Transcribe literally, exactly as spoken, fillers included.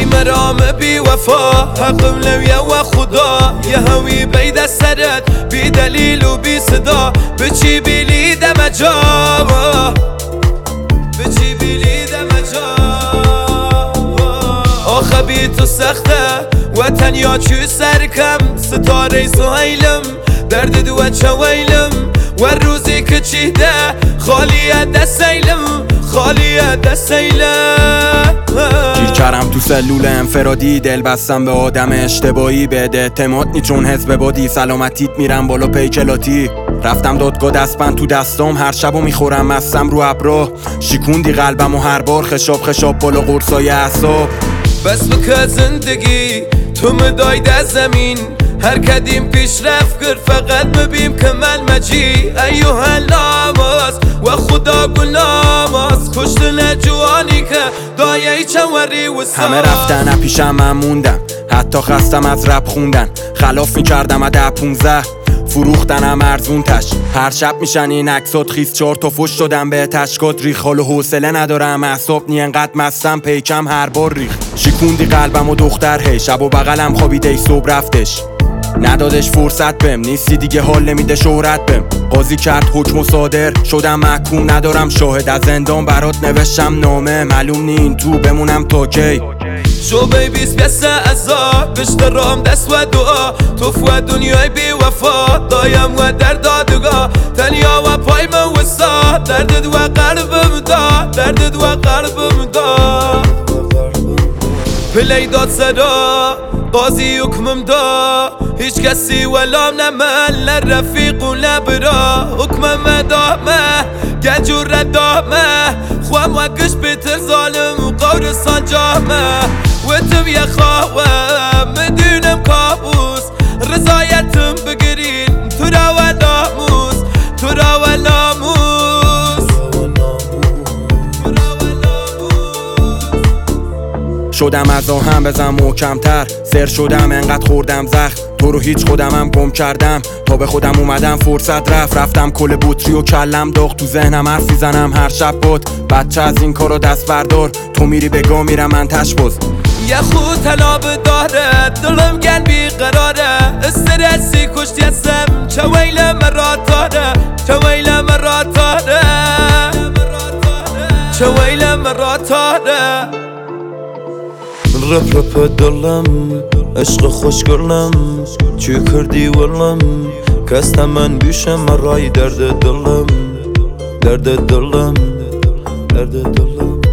ای مرام بی وفا حقم لویه و خدا یه هوی بید سرت بی دلیل و بی صدا بچی بیلی دم جا بچی بیلی دم جا آخه بی تو سخته و تنیا چو سرکم ستاره سهیلم درد دو چویلم و روزی که چیده خالیه دستیلم خالیه دستیلم گیر کردم تو سلول انفرادی دل بستم به آدم اشتباهی بده اعتماد نی چون حزب بادی سلامتیت میرم بالا پیکلاتی رفتم دادگاه دستبند تو دستام هر شبو میخورم مستم رو ابرا شیکوندی قلبم و هر بار خشاب خشاب بالا قرصای اعصاب بس بکه زندگی تو مدای ده زمین هر کدیم پیش رفت گر فقط مبیم که من مجی ایوه ناماس و خدا گناماس کشتن جوانی که دایه چوری و ساس همه رفتن پیشم من موندم حتی خستم از رپ خوندن خلاف میکردم اده پونزه فروختنم ارزون تش هر شب میشن این عکسات خیس چار تا فش شدم به تشکات ریخ حال و حوصله ندارم اعصاب نی انقدر مستم پیکم هر بار ریخ شیکوندی قلبم و دختر هی شب و بغلم خوابیده ای صبح رفتش ندادش فرصت بهم نیستی دیگه حال نمیده شهرت بهم قاضی کرد حکم و صادر شدم محکوم ندارم شاهد از زندان برات نوشتم نامه معلوم نی این تو بمونم تا کی شو بیبیز بیسته ازا بشترام دست و دعا تو فو دنیای بی وفا دایم و در دادگاه تنیا و پای من وسا دردد و قلبم دا دردد و قلبم دا پلی داد صدا قاضی حکمم دا هیچ کسی ولام نمال لرفیق و لبرا حکمم دامه گنجور ردامه خوام وکش بیتر ظالم و قورستان جامه و تو بیا خواهم مدونم کابوس رضایتم بگیرین تو را و ناموس تو را و ناموس شدم از آهم بزن محکمتر سر شدم انقدر خوردم زخم تو رو هیچ خودمم گم کردم تا به خودم اومدم فرصت رفت رفتم کل بوتری و کلم داغ تو ذهنم حرف میزنم هر شب بود بچه از این کارو دست بردار تو میری بگاه میرم من تشباز یه خود طلاب داره دلم گل بیقراره استرسی کشتی هستم چه ویل مراتاره چه ویل مراتاره چه ویل مراتاره رپ رپ دلم عشق خوش گرلم چی کردی ولم کستم من بیشم مرای درد دلم درد دلم درد دلم